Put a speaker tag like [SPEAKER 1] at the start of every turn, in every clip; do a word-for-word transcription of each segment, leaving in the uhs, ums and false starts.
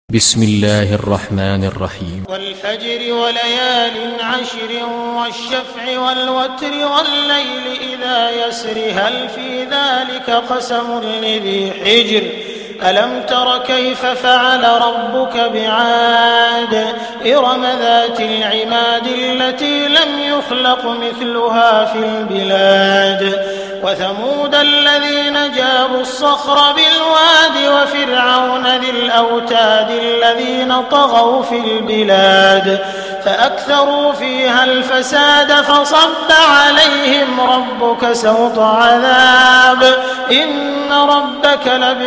[SPEAKER 1] بسم الله الرحمن الرحيم
[SPEAKER 2] والفجر وليال عشر والشفع والوتر والليل إذا يسر هل في ذلك قسم لذي حجر ألم تر كيف فعل ربك بعاد إرم ذات العماد التي لم يخلق مثلها في البلاد وثمود الذين جابوا الصخر بالواد وفرعون ذي الأوتاد الذين طغوا في البلاد فأكثروا فيها الفساد فصب عليهم ربك سوط عذاب إن ربك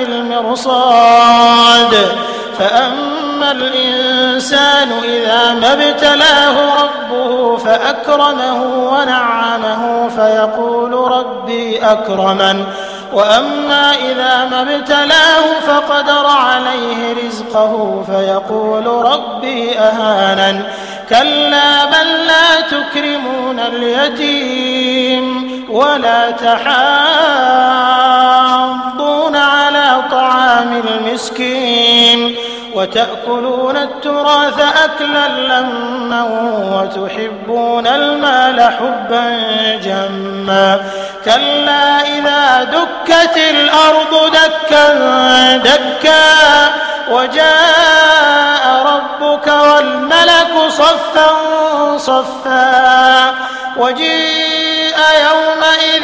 [SPEAKER 2] لبالمرصاد فأما الإنسان إذا ما ابتلاه ربه فأكرمه ونعمه فيقول ربي أكرمن وأما إذا ما ابتلاه فقدر عليه رزقه فيقول ربي أهانن كلا بل لا تكرمون اليتيم ولا تحاضون على طعام المسكين وتأكلون التراث أكلا لما وتحبون المال حبا جما كلا إذا دكت الأرض دكا دكا وجاء ربك والملك صفا صفا وجيء يومئذ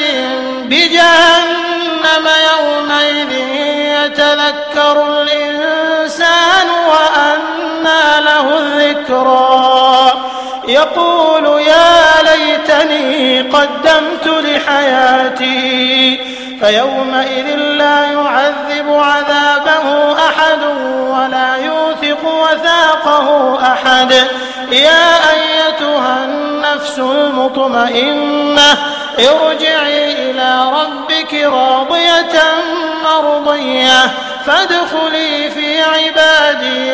[SPEAKER 2] بجهنم يومئذ يتذكر الإنسان وأنى له الذكرى يقول يا ليتني قدمت لحياتي فيومئذ لا يعذب عذابه أحد ولا يوثق وثاقه أحد يا أيتها النفس المطمئنة ارجعي إلى ربك راضية مرضية فادخلي في عبادي